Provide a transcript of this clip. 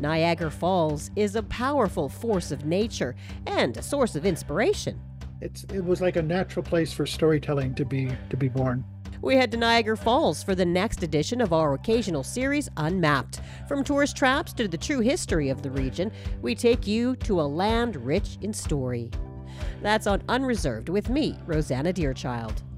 Niagara Falls is a powerful force of nature and a source of inspiration. It was like a natural place for storytelling to be born. We head to Niagara Falls for the next edition of our occasional series, Unmapped. From tourist traps to the true history of the region, we take you to a land rich in story. That's on Unreserved with me, Rosanna Deerchild.